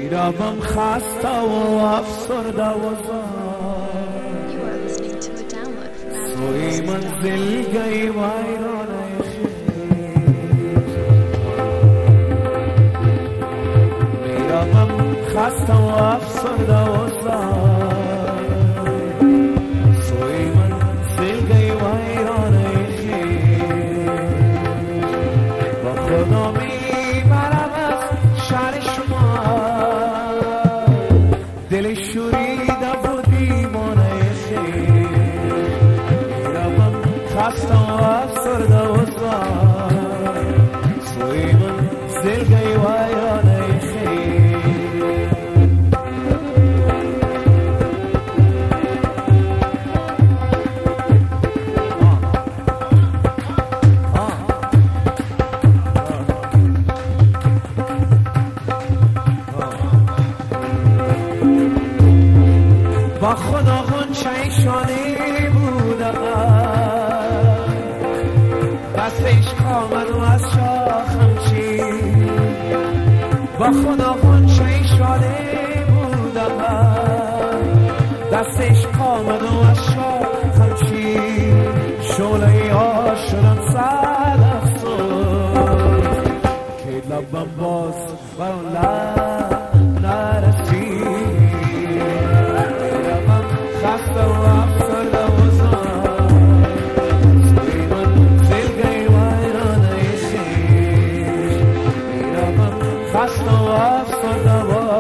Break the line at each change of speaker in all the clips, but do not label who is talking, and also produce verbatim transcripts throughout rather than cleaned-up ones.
میروم خسته و افسرده و
You are listening to a download from
سوی منزل گئی ویرانه میروم خسته و افسرده و سوی منزل گئی ویرانه با خدا میبرم از شهر شما دل شوریده و دیوانه میروم خسته و افسرده و سوی منزل گئی ویرانه با خدا غنچه شانه بودم دست عشق آمد و از شاخم چید با خدا غنچه شانه بودم دست عشق آمد و از شاخم چید شعله ها شدم صد افسوس که لبم باز بر اون لب نرسید خسته و افسرده و سوی منزل گئی ویرانه خویش میروم خسته و افسرده و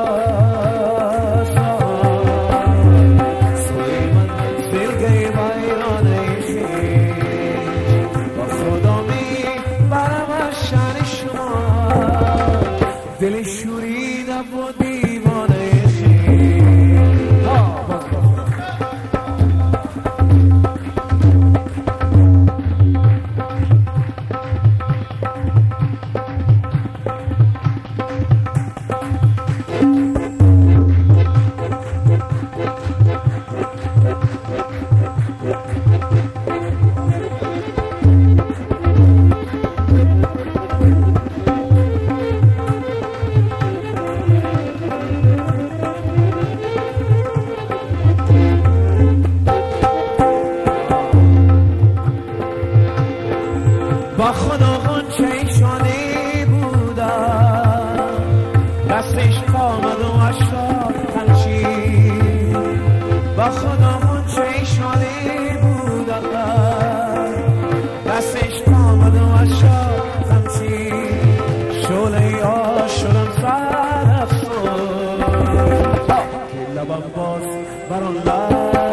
سوی منزل گئی ویرانه خویش با خدا میبرم از شأن شما دل شوریده و دیوانه با خدا غنچه شانه بودم دستش آمد و اشرار خمشید با خدا غنچه شانه بودم دستش آمد و اشرار خمشید شعله ها شدم صد افسوس که لبم باز بر آن لب